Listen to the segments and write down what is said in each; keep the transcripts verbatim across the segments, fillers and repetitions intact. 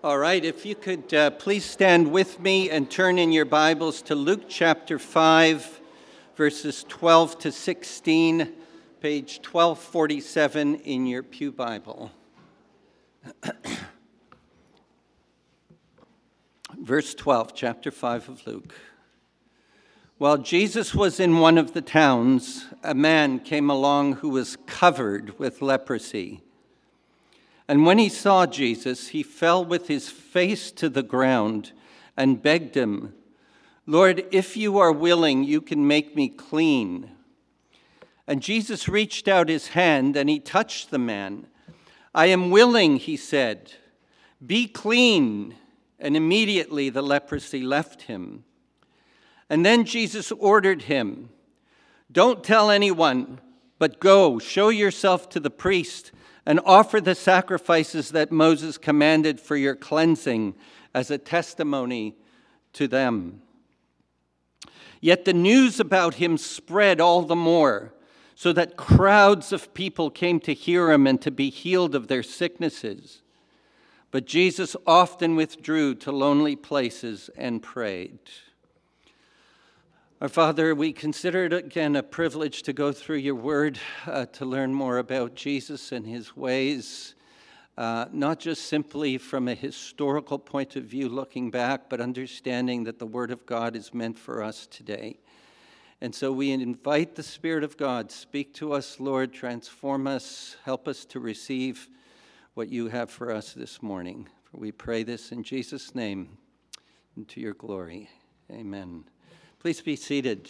All right, if you could uh, please stand with me and turn in your Bibles to Luke chapter five, verses twelve to sixteen, page twelve forty-seven in your pew Bible. Verse twelve, chapter five of Luke. While Jesus was in one of the towns, a man came along who was covered with leprosy. And when he saw Jesus, he fell with his face to the ground and begged him, "Lord, if you are willing, you can make me clean." And Jesus reached out his hand and he touched the man. "I am willing," he said, "be clean." And immediately the leprosy left him. And then Jesus ordered him, "Don't tell anyone, but go, show yourself to the priest and offer the sacrifices that Moses commanded for your cleansing as a testimony to them." Yet the news about him spread all the more, so that crowds of people came to hear him and to be healed of their sicknesses. But Jesus often withdrew to lonely places and prayed. Our Father, we consider it again a privilege to go through your word, uh, to learn more about Jesus and his ways, uh, not just simply from a historical point of view looking back, but understanding that the word of God is meant for us today. And so we invite the Spirit of God, speak to us, Lord, transform us, help us to receive what you have for us this morning. For we pray this in Jesus' name and to your glory. Amen. Please be seated.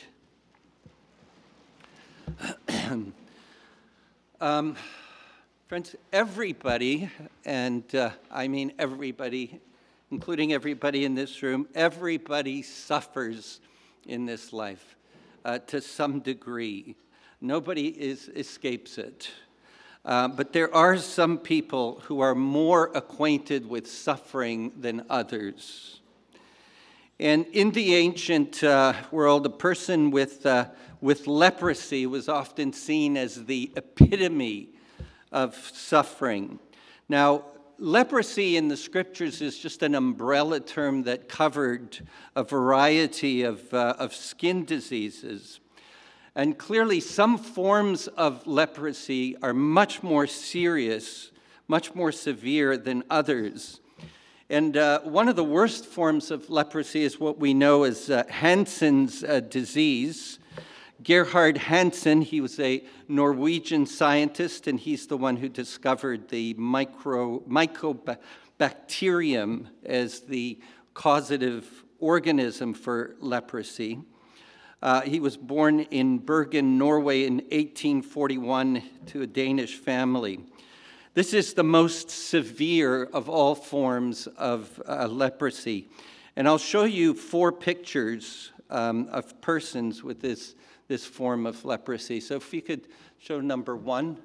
um, friends, everybody, and uh, I mean everybody, including everybody in this room, everybody suffers in this life uh, to some degree. Nobody is, escapes it. Uh, but there are some people who are more acquainted with suffering than others. And in the ancient uh, world, a person with, uh, with leprosy was often seen as the epitome of suffering. Now, leprosy in the scriptures is just an umbrella term that covered a variety of, uh, of skin diseases. And clearly, some forms of leprosy are much more serious, much more severe than others. And uh, one of the worst forms of leprosy is what we know as uh, Hansen's uh, disease. Gerhard Hansen, he was a Norwegian scientist, and he's the one who discovered the micro, mycobacterium as the causative organism for leprosy. Uh, he was born in Bergen, Norway in eighteen forty-one to a Danish family. This is the most severe of all forms of uh, leprosy. And I'll show you four pictures um, of persons with this, this form of leprosy. So if you could show number one.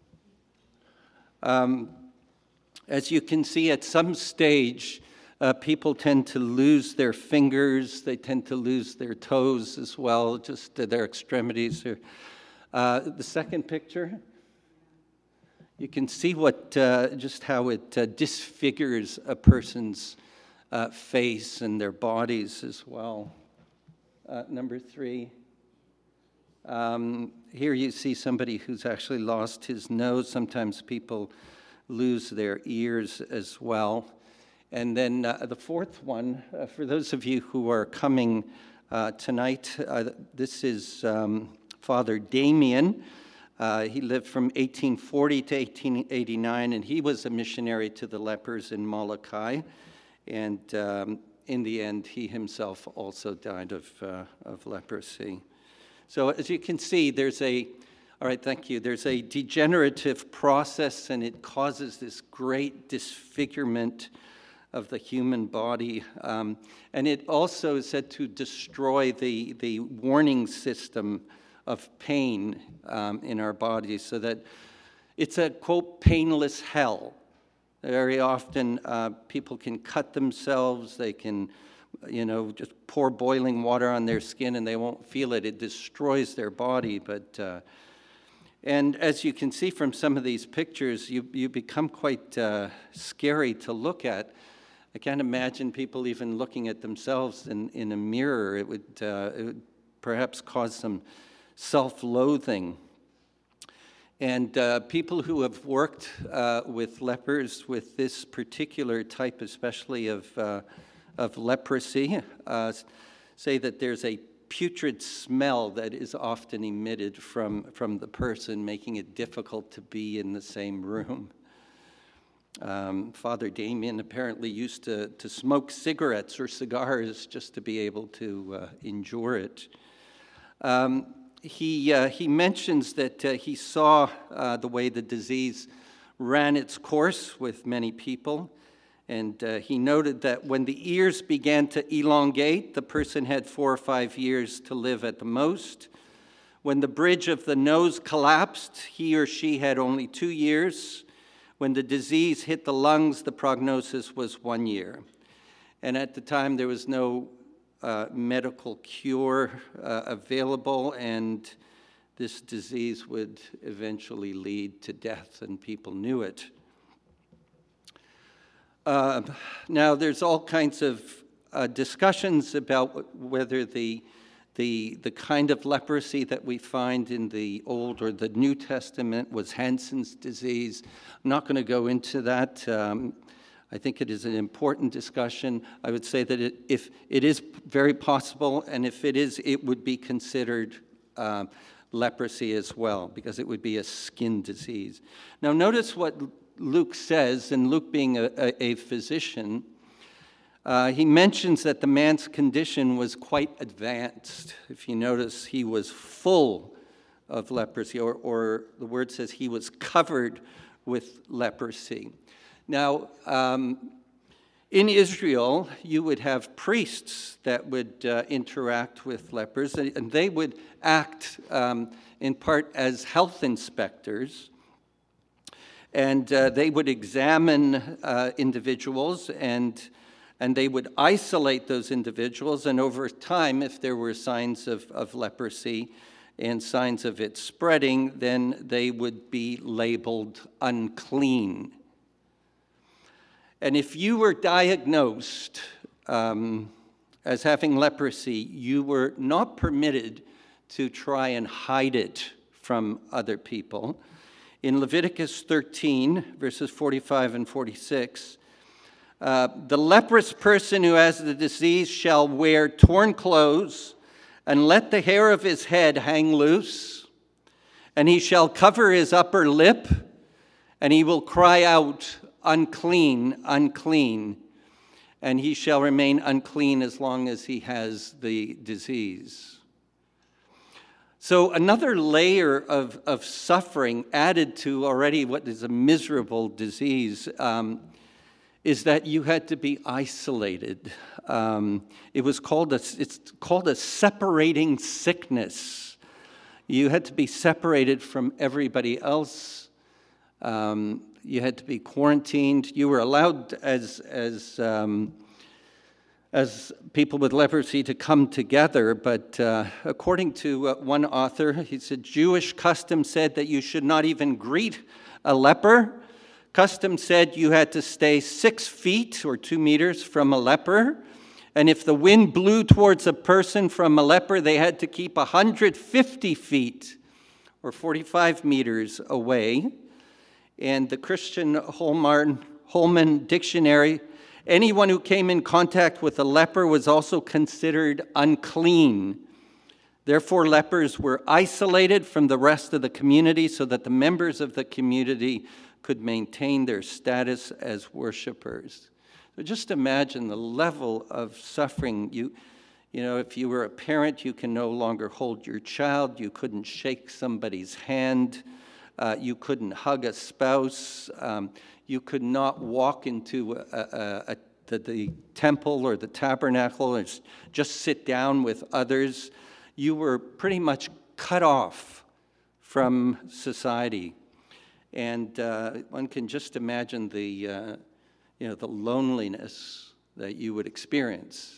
Um, as you can see, at some stage, uh, people tend to lose their fingers. They tend to lose their toes as well, just uh, their extremities. Uh, the second picture. You can see what, uh, just how it uh, disfigures a person's uh, face and their bodies as well. Uh, number three. Um, here you see somebody who's actually lost his nose. Sometimes people lose their ears as well. And then uh, the fourth one, uh, for those of you who are coming uh, tonight, uh, this is um, Father Damien. Uh, he lived from eighteen forty to eighteen eighty-nine, and he was a missionary to the lepers in Molokai. And um, in the end, he himself also died of, uh, of leprosy. So as you can see, there's a, all right, thank you, there's a degenerative process, and it causes this great disfigurement of the human body. Um, and it also is said to destroy the, the warning system of pain um, in our bodies, so that it's a, quote, painless hell. Very often uh, people can cut themselves, they can, you know, just pour boiling water on their skin and they won't feel it. It destroys their body. But uh, and as you can see from some of these pictures, you, you become quite uh, scary to look at. I can't imagine people even looking at themselves in, in a mirror. It would, uh, it would perhaps cause some self-loathing. And uh, people who have worked uh, with lepers with this particular type, especially of, uh, of leprosy, uh, say that there's a putrid smell that is often emitted from, from the person, making it difficult to be in the same room. Um, Father Damien apparently used to, to smoke cigarettes or cigars just to be able to uh, endure it. Um, he, uh, he mentions that uh, he saw uh, the way the disease ran its course with many people, and uh, he noted that when the ears began to elongate, the person had four or five years to live at the most. When the bridge of the nose collapsed, he or she had only two years. When the disease hit the lungs, the prognosis was one year. And at the time, there was no uh, medical cure uh, available, and this disease would eventually lead to death, and people knew it. Uh, now, there's all kinds of uh, discussions about whether the The, the kind of leprosy that we find in the Old or the New Testament was Hansen's disease. I'm not going to go into that. Um, I think it is an important discussion. I would say that it, if it is very possible, and if it is, it would be considered uh, leprosy as well, because it would be a skin disease. Now, notice what Luke says, and Luke being a, a, a physician, Uh, he mentions that the man's condition was quite advanced. If you notice, he was full of leprosy, or, or the word says he was covered with leprosy. Now, um, in Israel, you would have priests that would uh, interact with lepers, and they would act um, in part as health inspectors. And uh, they would examine uh, individuals, and And they would isolate those individuals, and over time, if there were signs of, of leprosy and signs of it spreading, then they would be labeled unclean. And if you were diagnosed um, as having leprosy, you were not permitted to try and hide it from other people. In Leviticus thirteen, verses forty-five and forty-six, Uh, the leprous person who has the disease shall wear torn clothes and let the hair of his head hang loose, and he shall cover his upper lip, and he will cry out, unclean, unclean, and he shall remain unclean as long as he has the disease. So another layer of, of suffering added to already what is a miserable disease um, is that you had to be isolated. Um, it was called a, it's called a separating sickness. You had to be separated from everybody else. Um, you had to be quarantined. You were allowed as, as, um, as people with leprosy to come together, but uh, according to uh, one author, he said, Jewish custom said that you should not even greet a leper. Custom said you had to stay six feet or two meters from a leper. And if the wind blew towards a person from a leper, they had to keep one hundred fifty feet or forty-five meters away. And the Christian Holman, Holman Dictionary, anyone who came in contact with a leper was also considered unclean. Therefore, lepers were isolated from the rest of the community so that the members of the community could maintain their status as worshipers. So just imagine the level of suffering. You, you know, if you were a parent, you can no longer hold your child. You couldn't shake somebody's hand. Uh, you couldn't hug a spouse. Um, you could not walk into a, a, a, the, the temple or the tabernacle or just sit down with others. You were pretty much cut off from society. And uh, one can just imagine the, uh, you know, the loneliness that you would experience.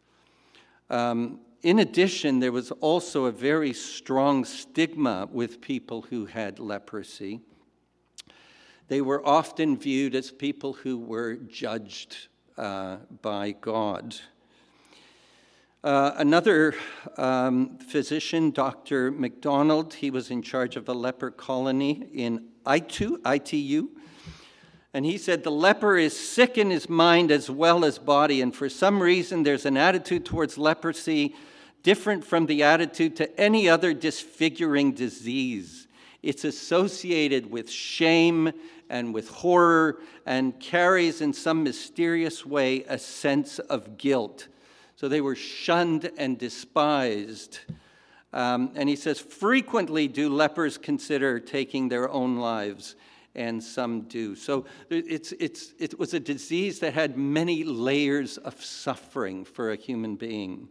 Um, in addition, there was also a very strong stigma with people who had leprosy. They were often viewed as people who were judged uh, by God. Uh, another um, physician, Doctor MacDonald, he was in charge of a leper colony in I T U, and he said, the leper is sick in his mind as well as body, and for some reason there's an attitude towards leprosy different from the attitude to any other disfiguring disease. It's associated with shame and with horror and carries in some mysterious way a sense of guilt. So they were shunned and despised. Um, and he says, frequently do lepers consider taking their own lives, and some do. So it's, it's, it was a disease that had many layers of suffering for a human being.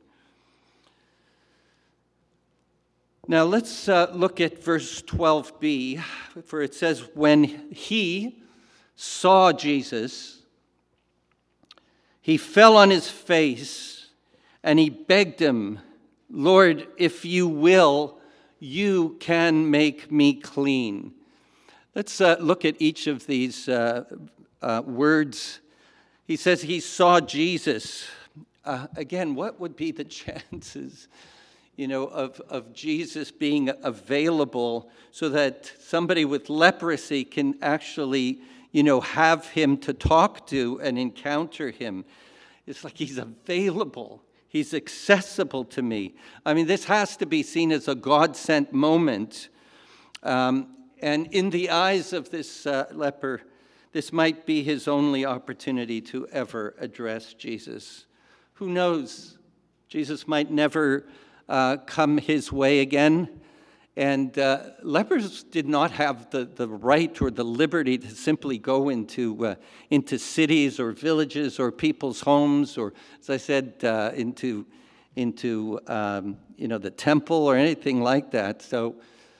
Now let's uh, look at verse twelve b, for it says, when he saw Jesus, he fell on his face and he begged him, Lord, if you will, you can make me clean. Let's uh, look at each of these uh, uh, words. He says he saw Jesus. Uh, again, what would be the chances, you know, of, of Jesus being available so that somebody with leprosy can actually, you know, have him to talk to and encounter him? It's like he's available. He's accessible to me. I mean, this has to be seen as a God-sent moment. Um, and in the eyes of this uh, leper, this might be his only opportunity to ever address Jesus. Who knows? Jesus might never uh, come his way again. And uh, lepers did not have the, the right or the liberty to simply go into uh, into cities or villages or people's homes, or, as I said, uh, into into um, you know the temple or anything like that. So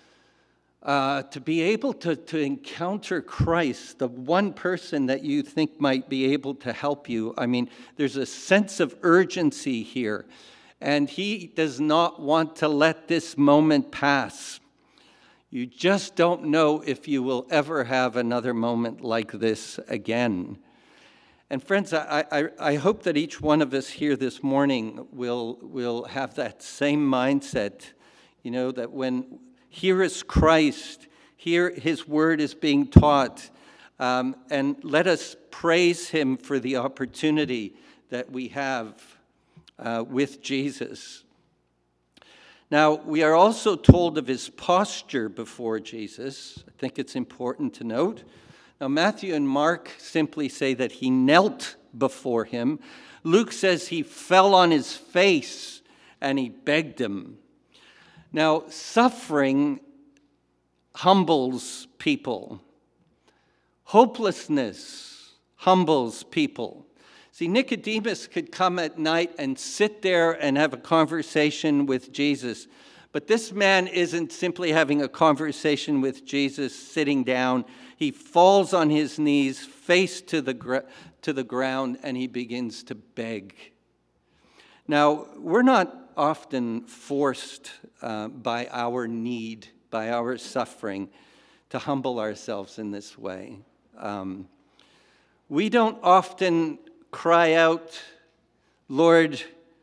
uh, to be able to to encounter Christ, the one person that you think might be able to help you, I mean, there's a sense of urgency here. And he does not want to let this moment pass. You just don't know if you will ever have another moment like this again. And friends, I, I, I hope that each one of us here this morning will, will have that same mindset, you know, that when here is Christ, here his word is being taught, um, and let us praise him for the opportunity that we have Uh, with Jesus. Now, we are also told of his posture before Jesus. I think it's important to note. Now, Matthew and Mark simply say that he knelt before him. Luke says he fell on his face and he begged him. Now, suffering humbles people. Hopelessness humbles people. See, Nicodemus could come at night and sit there and have a conversation with Jesus. But this man isn't simply having a conversation with Jesus sitting down. He falls on his knees, face to the, gr- to the ground, and he begins to beg. Now, we're not often forced uh, by our need, by our suffering, to humble ourselves in this way. Um, we don't often cry out, Lord,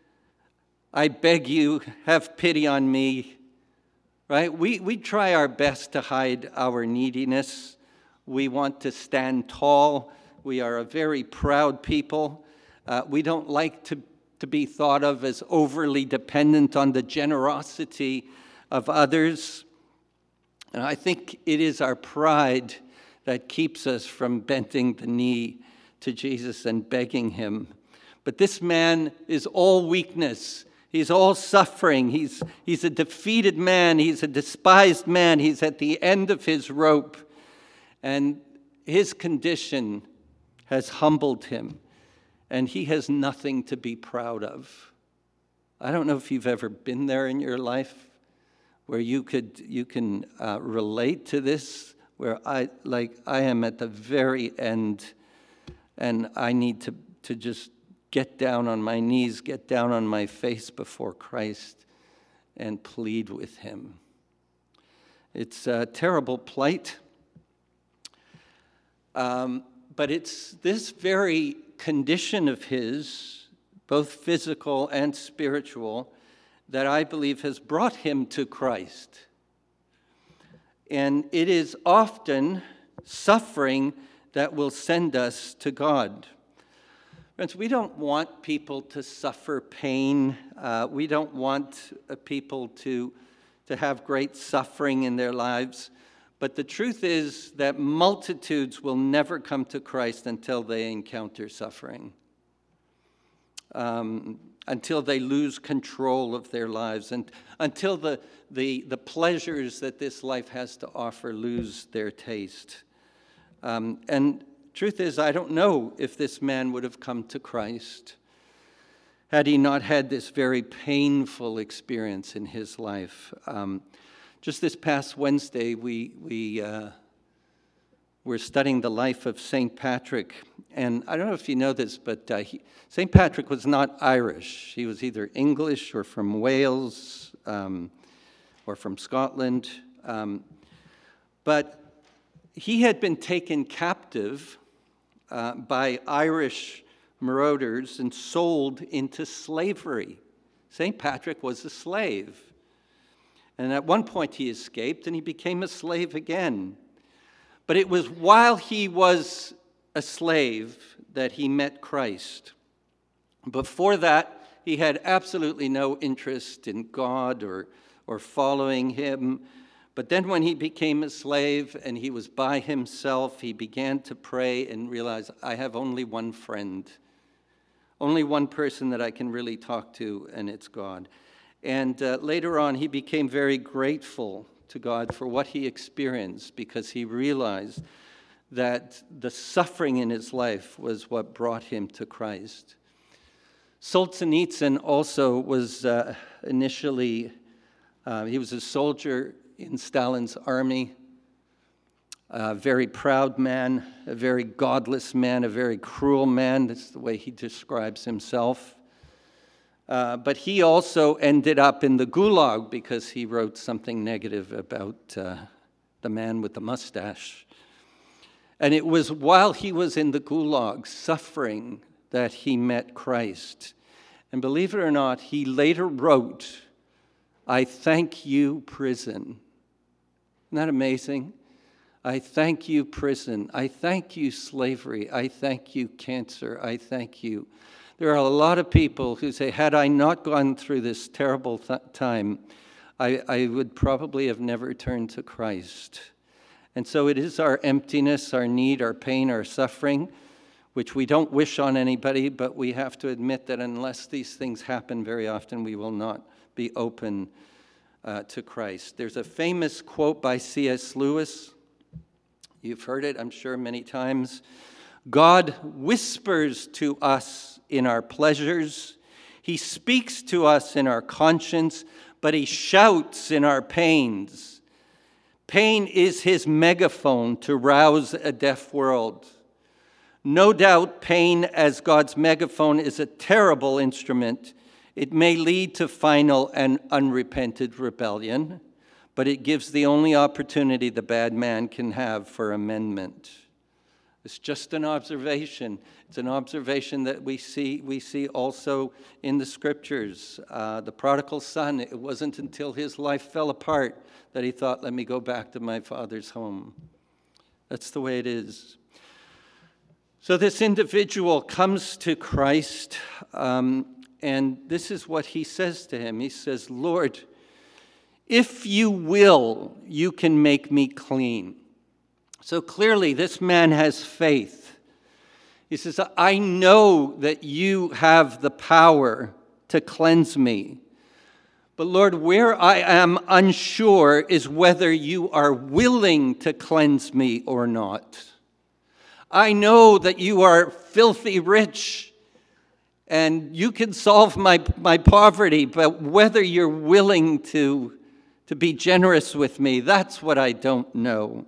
I beg you, have pity on me, right? We, we try our best to hide our neediness. We want to stand tall. We are a very proud people. Uh, we don't like to, to be thought of as overly dependent on the generosity of others. And I think it is our pride that keeps us from bending the knee to Jesus and begging him. But this man is all weakness. He's all suffering. He's, he's a defeated man. He's a despised man. He's at the end of his rope. And his condition has humbled him. And he has nothing to be proud of. I don't know if you've ever been there in your life where you could you can uh, relate to this, where I like I am at the very end. And I need to, to just get down on my knees, get down on my face before Christ and plead with him. It's a terrible plight. Um, but it's this very condition of his, both physical and spiritual, that I believe has brought him to Christ. And it is often suffering that will send us to God. Friends, we don't want people to suffer pain. Uh, we don't want uh, people to, to have great suffering in their lives. But the truth is that multitudes will never come to Christ until they encounter suffering, um, until they lose control of their lives, and until the, the, the pleasures that this life has to offer lose their taste. Um, and truth is, I don't know if this man would have come to Christ had he not had this very painful experience in his life. Um, Just this past Wednesday, we we uh, were studying the life of Saint Patrick. And I don't know if you know this, but uh, he, Saint Patrick was not Irish. He was either English or from Wales um, or from Scotland. Um, but he had been taken captive uh, by Irish marauders and sold into slavery. Saint Patrick was a slave. And at one point he escaped and he became a slave again. But it was while he was a slave that he met Christ. Before that, he had absolutely no interest in God or, or following him. But then when he became a slave and he was by himself, he began to pray and realize, I have only one friend, only one person that I can really talk to, and it's God. And uh, later on, he became very grateful to God for what he experienced, because he realized that the suffering in his life was what brought him to Christ. Solzhenitsyn also was uh, initially, uh, he was a soldier in Stalin's army, a very proud man, a very godless man, a very cruel man. That's the way he describes himself. Uh, but he also ended up in the Gulag because he wrote something negative about uh, the man with the mustache. And it was while he was in the Gulag suffering that he met Christ. And believe it or not, he later wrote, I thank you, prison. Isn't that amazing? I thank you, prison. I thank you, slavery. I thank you, cancer. I thank you. There are a lot of people who say, had I not gone through this terrible th- time, I, I would probably have never turned to Christ. And so it is our emptiness, our need, our pain, our suffering, which we don't wish on anybody, but we have to admit that unless these things happen very often, we will not be open uh, to Christ. There's a famous quote by C S Lewis. You've heard it, I'm sure, many times. God whispers to us in our pleasures. He speaks to us in our conscience, but he shouts in our pains. Pain is his megaphone to rouse a deaf world. No doubt pain as God's megaphone is a terrible instrument. It may lead to final and unrepented rebellion, but it gives the only opportunity the bad man can have for amendment. It's just an observation. It's an observation that we see we see also in the scriptures. Uh, the prodigal son, it wasn't until his life fell apart that he thought, let me go back to my father's home. That's the way it is. So this individual comes to Christ, um, and this is what he says to him. He says, Lord, if you will, you can make me clean. So clearly, this man has faith. He says, I know that you have the power to cleanse me. But Lord, where I am unsure is whether you are willing to cleanse me or not. I know that you are filthy rich and you can solve my, my poverty, but whether you're willing to, to be generous with me, that's what I don't know.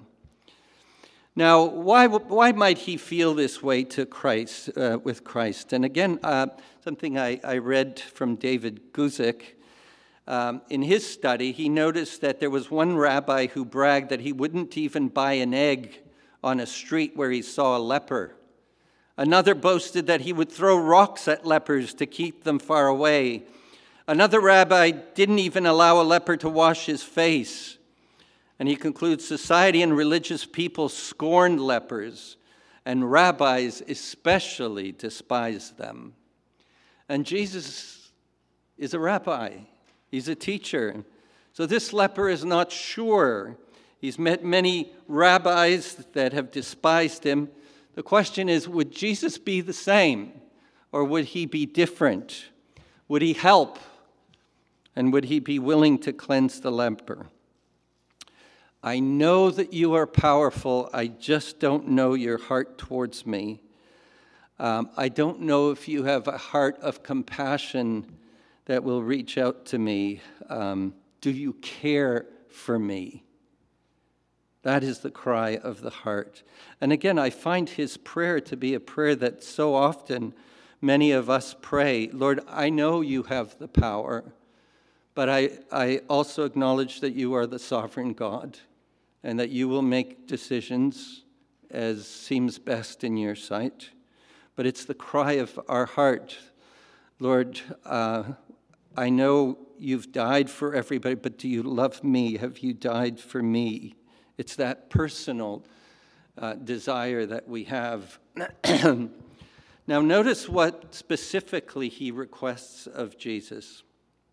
Now, why why might he feel this way to Christ, uh, with Christ? And again, uh, something I, I read from David Guzik. Um, in his study, he noticed that there was one rabbi who bragged that he wouldn't even buy an egg on a street where he saw a leper. Another boasted that he would throw rocks at lepers to keep them far away. Another rabbi didn't even allow a leper to wash his face. And he concludes, society and religious people scorned lepers, and rabbis especially despised them. And Jesus is a rabbi. He's a teacher. So this leper is not sure. He's met many rabbis that have despised him. The question is, would Jesus be the same, or would he be different? Would he help, and would he be willing to cleanse the leper? I know that you are powerful. I just don't know your heart towards me. Um, I don't know if you have a heart of compassion that will reach out to me. Um, do you care for me? That is the cry of the heart. And again, I find his prayer to be a prayer that so often many of us pray. Lord, I know you have the power, but I, I also acknowledge that you are the sovereign God and that you will make decisions as seems best in your sight. But it's the cry of our heart. Lord, uh, I know you've died for everybody, but do you love me? Have you died for me? It's that personal uh, desire that we have. Now, notice what specifically he requests of Jesus.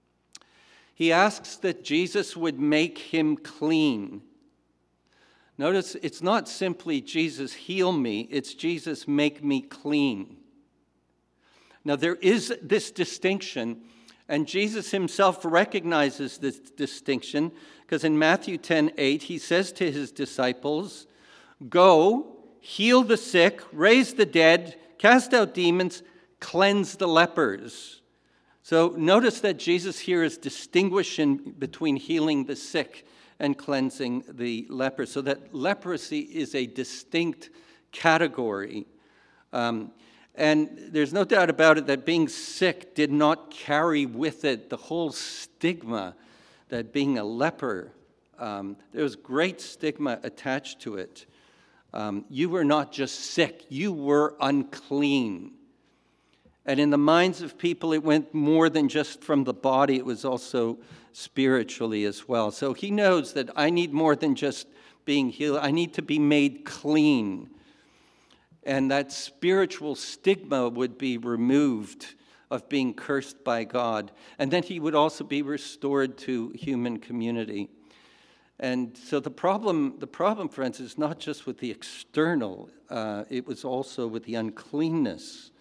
He asks that Jesus would make him clean. Notice it's not simply Jesus heal me, it's Jesus make me clean. Now, there is this distinction, and Jesus himself recognizes this distinction, because in Matthew ten eight, he says to his disciples, go, heal the sick, raise the dead, cast out demons, cleanse the lepers. So notice that Jesus here is distinguishing between healing the sick and cleansing the lepers, so that leprosy is a distinct category. Um, and there's no doubt about it that being sick did not carry with it the whole stigma that being a leper, um, there was great stigma attached to it. Um, you were not just sick, you were unclean. And in the minds of people, it went more than just from the body, it was also spiritually as well. So he knows that I need more than just being healed, I need to be made clean. And that spiritual stigma would be removed of being cursed by God. And then he would also be restored to human community. And so the problem, the problem, friends, is not just with the external, uh, it was also with the uncleanness.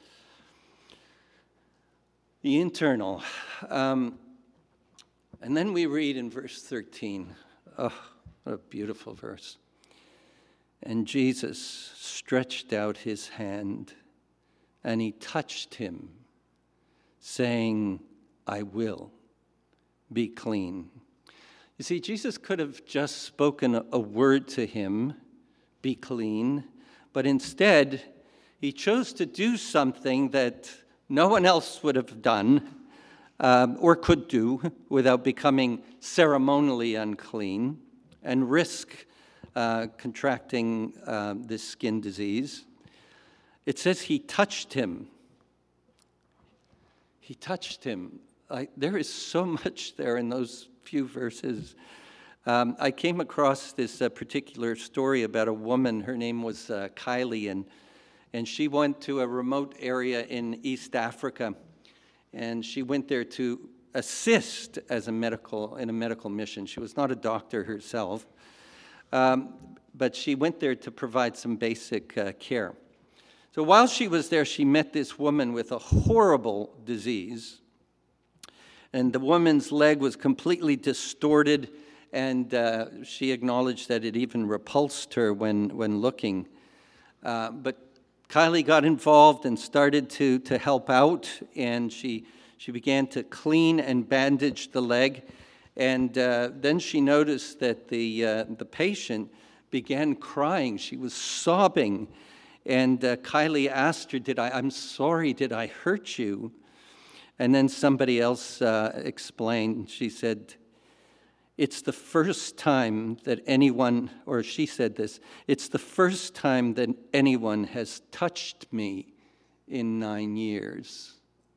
The internal. Um, and then we read in verse thirteen, oh, what a beautiful verse. And Jesus stretched out his hand, and he touched him, saying, I will be clean. You see, Jesus could have just spoken a, a word to him, be clean, but instead, he chose to do something that no one else would have done um, or could do without becoming ceremonially unclean and risk uh, contracting uh, this skin disease. It says he touched him. He touched him. I, there is so much there in those few verses. Um, I came across this uh, particular story about a woman. Her name was uh, Kylie, and and she went to a remote area in East Africa, and she went there to assist as a medical in a medical mission. She was not a doctor herself, um, but she went there to provide some basic uh, care. So while she was there, she met this woman with a horrible disease. And the woman's leg was completely distorted, and uh, she acknowledged that it even repulsed her when, when looking. Uh, but Kylie got involved and started to, to help out, and she, she began to clean and bandage the leg. And uh, then she noticed that the, uh, the patient began crying. She was sobbing. And uh, Kylie asked her, "Did I, I'm sorry, did I hurt you?" And then somebody else uh, explained, she said, It's the first time that anyone, or she said this, it's the first time that anyone has touched me in nine years.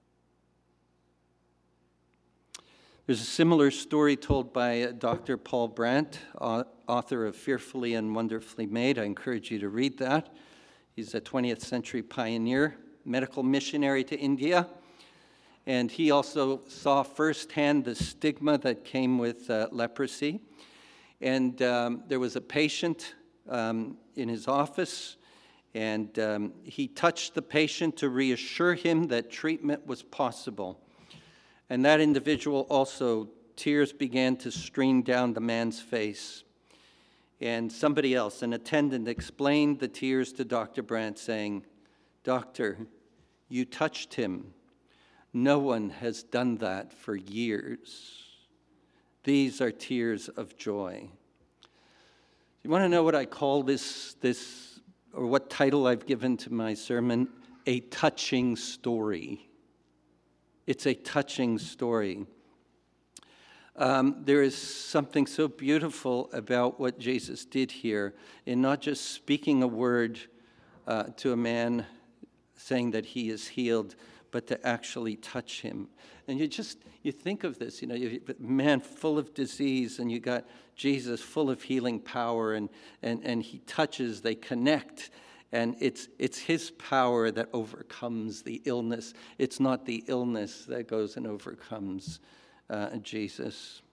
There's a similar story told by Doctor Paul Brandt, author of Fearfully and Wonderfully Made. I encourage you to read that. He's a twentieth century pioneer, medical missionary to India. And he also saw firsthand the stigma that came with uh, leprosy. And um, there was a patient um, in his office, and um, he touched the patient to reassure him that treatment was possible. And that individual also, tears began to stream down the man's face. And somebody else, an attendant, explained the tears to Doctor Brandt, saying, "Doctor, you touched him. No one has done that for years. These are tears of joy." You want to know what I call this, this, or what title I've given to my sermon? A touching story. It's a touching story. Um, there is something so beautiful about what Jesus did here in not just speaking a word uh, to a man saying that he is healed, but to actually touch him. And you just, you think of this, you know, you, man full of disease, and you got Jesus full of healing power, and, and, and he touches, they connect, and it's, it's his power that overcomes the illness. It's not the illness that goes and overcomes uh, Jesus.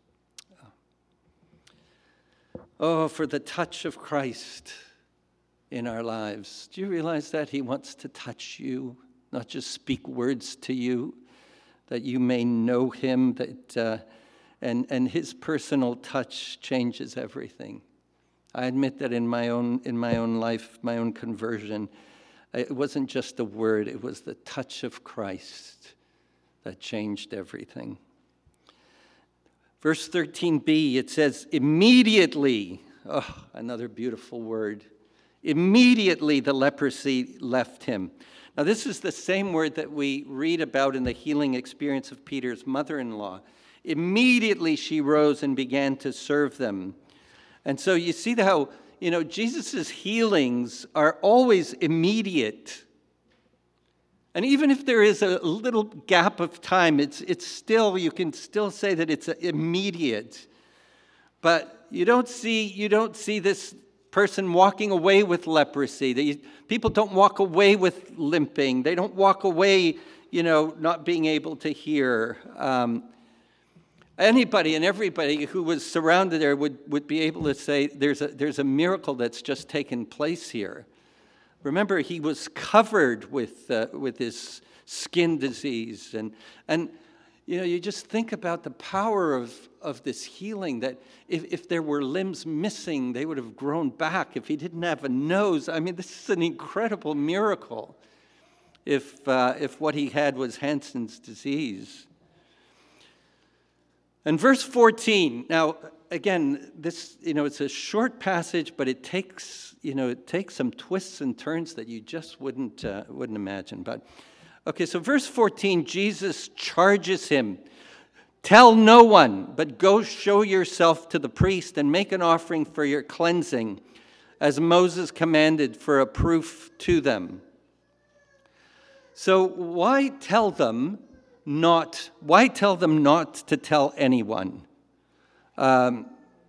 Oh, for the touch of Christ in our lives. Do you realize that he wants to touch you? Not just speak words to you, that you may know him, that uh, and and his personal touch changes everything. I admit that in my own in my own life, my own conversion, it wasn't just a word; it was the touch of Christ that changed everything. Verse thirteen b, it says, "Immediately," oh, another beautiful word. "Immediately the leprosy left him." Now, this is the same word that we read about in the healing experience of Peter's mother-in-law. Immediately she rose and began to serve them. And so you see how, you know, Jesus' healings are always immediate. And even if there is a little gap of time, it's it's still, you can still say that it's immediate. But you don't see, you don't see this person walking away with leprosy. They, people don't walk away with limping. They don't walk away, you know, not being able to hear. Um, anybody and everybody who was surrounded there would, would be able to say, there's a, there's a miracle that's just taken place here. Remember, he was covered with, uh, with this skin disease. And, and you know, you just think about the power of, of this healing, that if, if there were limbs missing, they would have grown back. If he didn't have a nose, I mean, this is an incredible miracle if, uh, if what he had was Hansen's disease. And verse fourteen, now, again, this, you know, it's a short passage, but it takes, you know, it takes some twists and turns that you just wouldn't, uh, wouldn't imagine. But okay, so verse fourteen, Jesus charges him, "Tell no one, but go show yourself to the priest and make an offering for your cleansing, as Moses commanded, for a proof to them." So why tell them not, why tell them not to tell anyone? Um,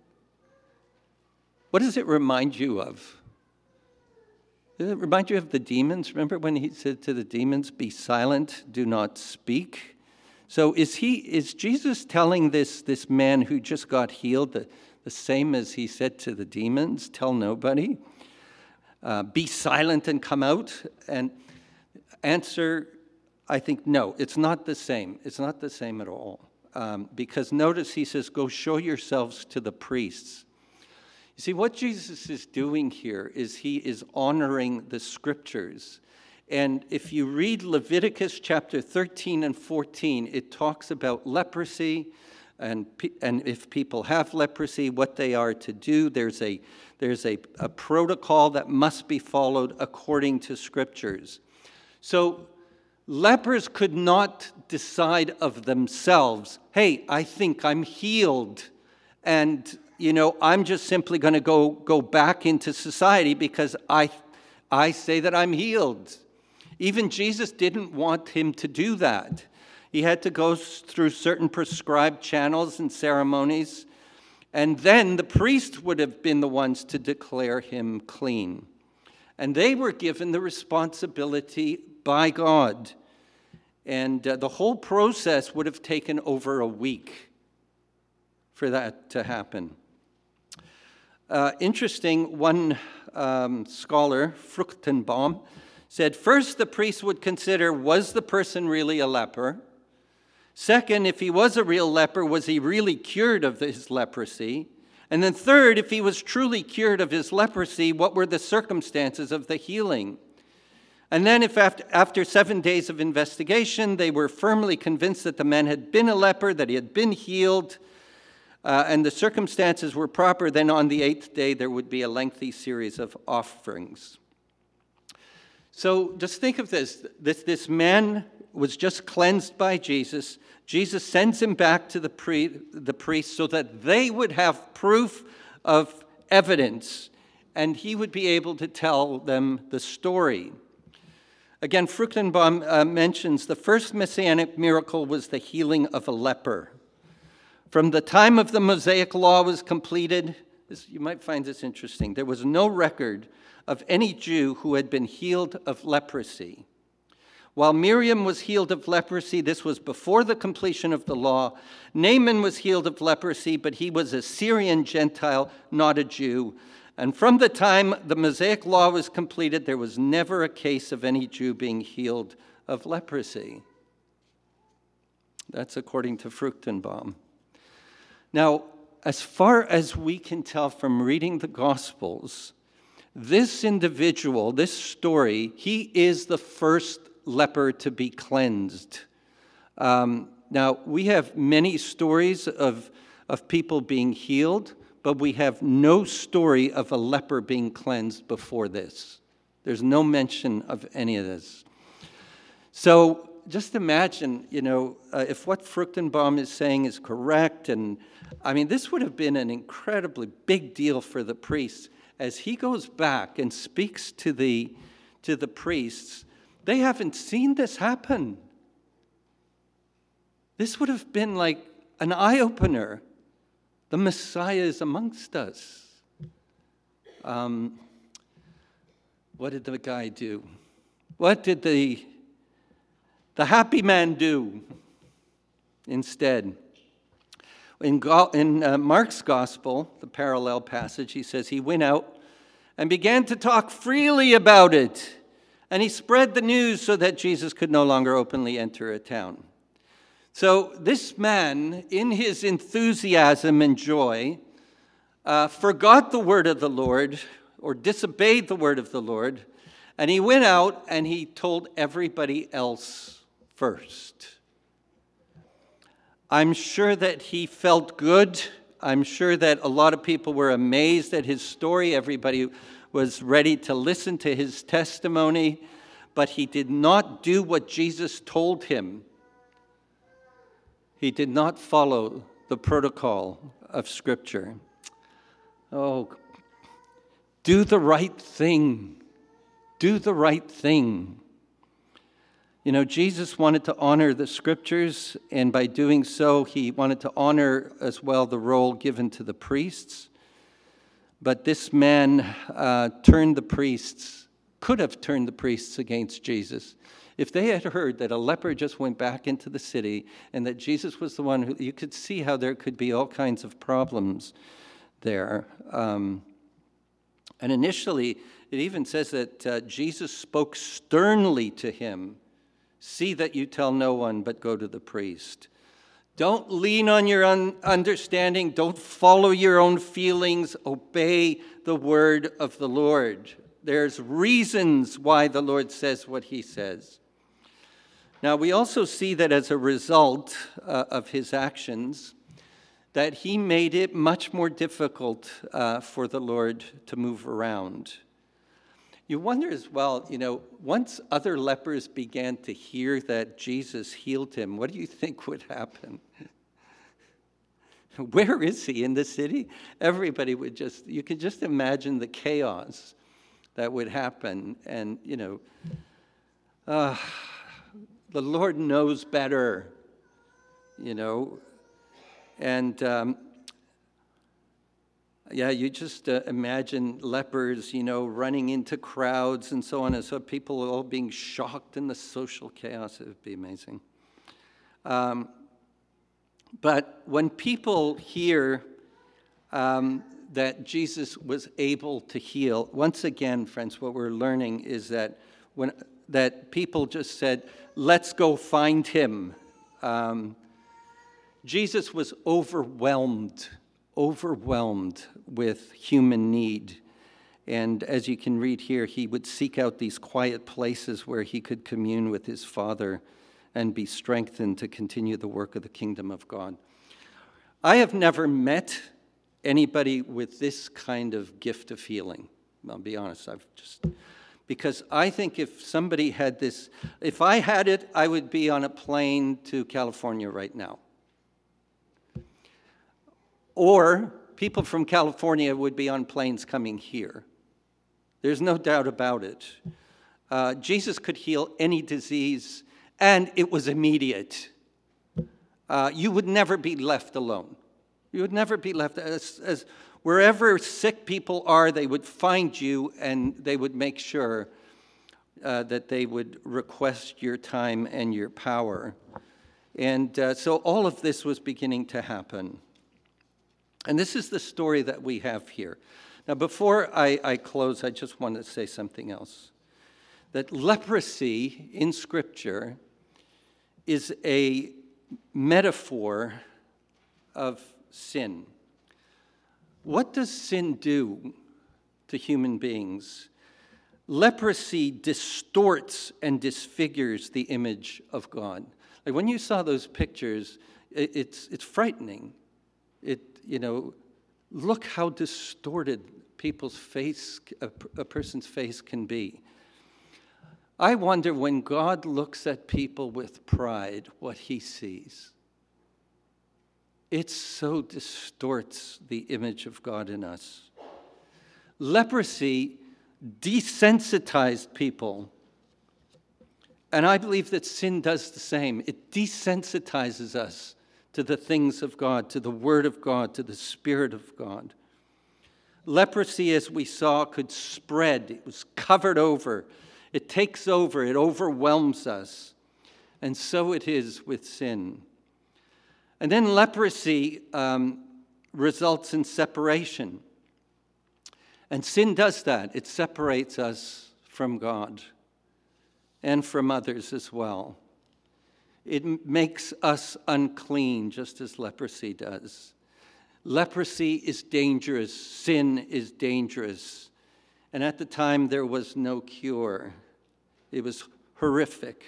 what does it remind you of? Does it remind you of the demons? Remember when he said to the demons, "Be silent, do not speak"? So is he? Is Jesus telling this, this man who just got healed the, the same as he said to the demons, "Tell nobody"? Uh, be silent and come out? And answer, I think, no, it's not the same. It's not the same at all. Um, because notice he says, "Go show yourselves to the priests." You see, what Jesus is doing here is he is honoring the scriptures. And if you read Leviticus chapter thirteen and fourteen, it talks about leprosy, and, and if people have leprosy, what they are to do. There's a, there's a, a protocol that must be followed according to scriptures. So lepers could not decide of themselves, "Hey, I think I'm healed," and, you know, I'm just simply going to go go back into society because I, I say that I'm healed. Even Jesus didn't want him to do that. He had to go through certain prescribed channels and ceremonies, and then the priest would have been the ones to declare him clean. And they were given the responsibility by God. And uh, the whole process would have taken over a week for that to happen. Uh, interesting, one um, scholar, Fruchtenbaum, said, first the priest would consider, was the person really a leper? Second, if he was a real leper, was he really cured of his leprosy? And then third, if he was truly cured of his leprosy, what were the circumstances of the healing? And then if after, after seven days of investigation, they were firmly convinced that the man had been a leper, that he had been healed, uh, and the circumstances were proper, then on the eighth day there would be a lengthy series of offerings. So just think of this. This, this man was just cleansed by Jesus. Jesus sends him back to the, pre, the priest so that they would have proof of evidence, and he would be able to tell them the story. Again, Fruchtenbaum uh, mentions the first messianic miracle was the healing of a leper. From the time of the Mosaic law was completed, this, you might find this interesting, there was no record of any Jew who had been healed of leprosy. While Miriam was healed of leprosy, this was before the completion of the law. Naaman was healed of leprosy, but he was a Syrian Gentile, not a Jew. And from the time the Mosaic law was completed, there was never a case of any Jew being healed of leprosy. That's according to Fruchtenbaum. Now, as far as we can tell from reading the Gospels, this individual, this story, he is the first leper to be cleansed. Um, now, we have many stories of, of people being healed, but we have no story of a leper being cleansed before this. There's no mention of any of this. So just imagine, you know, uh, if what Fruchtenbaum is saying is correct, and I mean, this would have been an incredibly big deal for the priests. As he goes back and speaks to the, to the priests, they haven't seen this happen. This would have been like an eye-opener. The Messiah is amongst us. Um, what did the guy do? What did the, the happy man do instead? In, in uh, Mark's gospel, the parallel passage, he says he went out and began to talk freely about it. And he spread the news so that Jesus could no longer openly enter a town. So this man, in his enthusiasm and joy, uh, forgot the word of the Lord, or disobeyed the word of the Lord, and he went out and he told everybody else first. I'm sure that he felt good. I'm sure that a lot of people were amazed at his story. Everybody was ready to listen to his testimony, but he did not do what Jesus told him. He did not follow the protocol of Scripture. Oh, do the right thing. Do the right thing. You know, Jesus wanted to honor the Scriptures, and by doing so, he wanted to honor as well the role given to the priests. But this man uh, turned the priests, could have turned the priests against Jesus. If they had heard that a leper just went back into the city and that Jesus was the one who, you could see how there could be all kinds of problems there. Um, and initially, it even says that uh, Jesus spoke sternly to him. See that you tell no one, but go to the priest. Don't lean on your un- understanding. Don't follow your own feelings. Obey the word of the Lord. There's reasons why the Lord says what he says. Now, we also see that as a result uh, of his actions, that he made it much more difficult uh, for the Lord to move around. You wonder as well, you know, once other lepers began to hear that Jesus healed him, what do you think would happen? Where is he? In the city? Everybody would just, you could just imagine the chaos that would happen. And, you know, uh, the Lord knows better, you know. And, um, yeah, you just uh, imagine lepers, you know, running into crowds and so on. And so people all being shocked in the social chaos. It would be amazing. Um, but when people hear um, that Jesus was able to heal, once again, friends, what we're learning is that when that people just said, let's go find him. Um, Jesus was overwhelmed, overwhelmed with human need. And as you can read here, he would seek out these quiet places where he could commune with his Father and be strengthened to continue the work of the kingdom of God. I have never met anybody with this kind of gift of healing. I'll be honest, I've just, because I think if somebody had this, if I had it, I would be on a plane to California right now. Or people from California would be on planes coming here. There's no doubt about it. Uh, Jesus could heal any disease, and it was immediate. Uh, you would never be left alone. You would never be left. As, as wherever sick people are, they would find you, and they would make sure uh, that they would request your time and your power. And uh, so all of this was beginning to happen. And this is the story that we have here. Now, before I, I close, I just want to say something else. That leprosy in Scripture is a metaphor of sin. What does sin do to human beings? Leprosy distorts and disfigures the image of God. Like when you saw those pictures, it, it's it's frightening. It you know, look how distorted people's face, a, a person's face can be. I wonder when God looks at people with pride, what he sees. It so distorts the image of God in us. Leprosy desensitized people. And I believe that sin does the same. It desensitizes us to the things of God, to the Word of God, to the Spirit of God. Leprosy, as we saw, could spread. It was covered over. It takes over. It overwhelms us. And so it is with sin. And then leprosy um, results in separation. And sin does that. It separates us from God and from others as well. It makes us unclean, just as leprosy does. Leprosy is dangerous. Sin is dangerous. And at the time, there was no cure. It was horrific.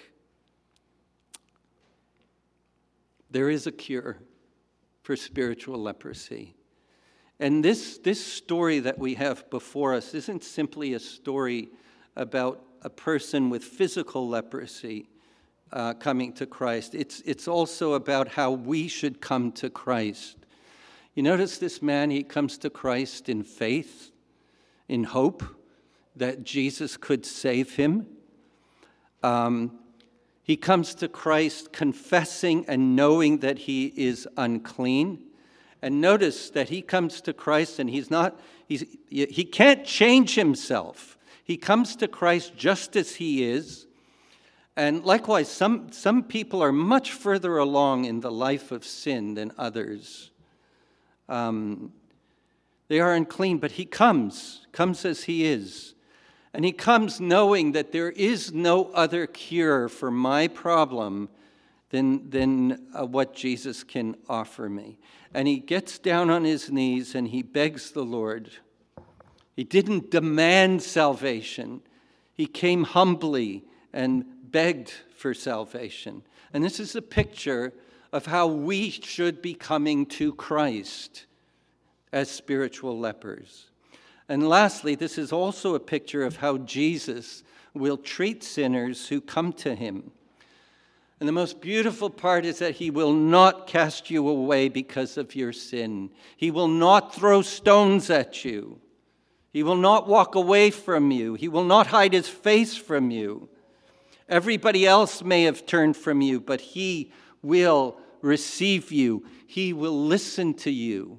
There is a cure for spiritual leprosy. And this, this story that we have before us isn't simply a story about a person with physical leprosy uh, coming to Christ. It's, it's also about how we should come to Christ. You notice this man, he comes to Christ in faith, in hope that Jesus could save him. Um, he comes to Christ confessing and knowing that he is unclean. And notice that he comes to Christ and he's not, he's, he can't change himself. He comes to Christ just as he is. And likewise, some, some people are much further along in the life of sin than others. Um, they are unclean, but he comes, comes as he is. And he comes knowing that there is no other cure for my problem than, than uh, what Jesus can offer me. And he gets down on his knees and he begs the Lord. He didn't demand salvation. He came humbly and begged for salvation. And this is a picture of how we should be coming to Christ as spiritual lepers. And lastly, this is also a picture of how Jesus will treat sinners who come to him. And the most beautiful part is that he will not cast you away because of your sin. He will not throw stones at you. He will not walk away from you. He will not hide his face from you. Everybody else may have turned from you, but he will receive you. He will listen to you.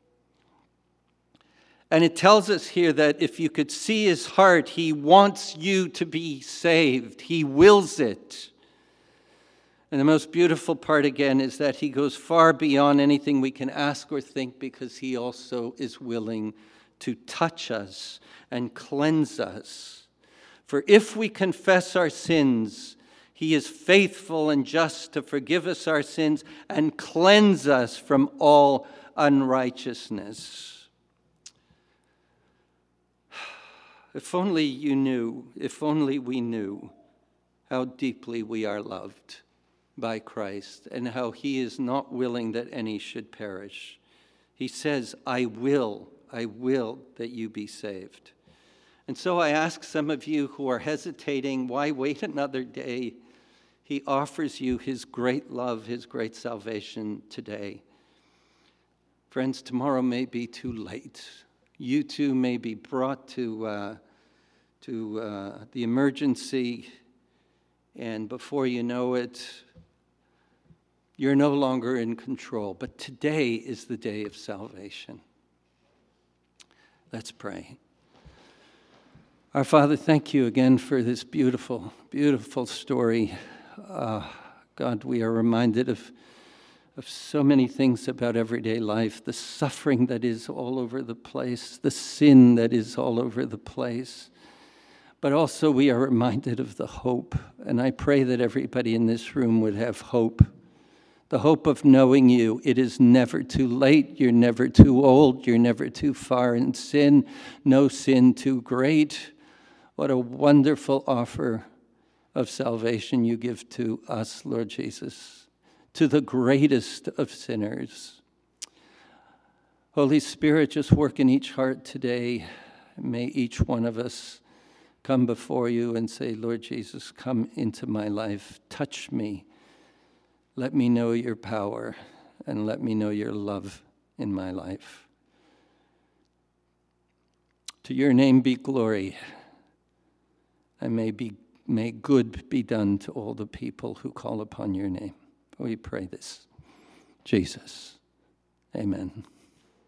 And it tells us here that if you could see his heart, he wants you to be saved. He wills it. And the most beautiful part again is that he goes far beyond anything we can ask or think, because he also is willing to touch us and cleanse us. For if we confess our sins, he is faithful and just to forgive us our sins and cleanse us from all unrighteousness. If only you knew, if only we knew how deeply we are loved by Christ and how he is not willing that any should perish. He says, I will, I will that you be saved. And so I ask some of you who are hesitating, why wait another day? He offers you his great love, his great salvation today. Friends, tomorrow may be too late. You too may be brought to, uh, to uh, the emergency, and before you know it, you're no longer in control. But today is the day of salvation. Let's pray. Our Father, thank you again for this beautiful, beautiful story. Uh, God, we are reminded of of so many things about everyday life, the suffering that is all over the place, the sin that is all over the place. But also we are reminded of the hope. And I pray that everybody in this room would have hope. The hope of knowing you. It is never too late. You're never too old. You're never too far in sin. No sin too great. What a wonderful offer of salvation you give to us, Lord Jesus. To the greatest of sinners. Holy Spirit, just work in each heart today. May each one of us come before you and say, Lord Jesus, come into my life. Touch me. Let me know your power and let me know your love in my life. To your name be glory. And may, be, may good be done to all the people who call upon your name. We pray this. Jesus. Amen.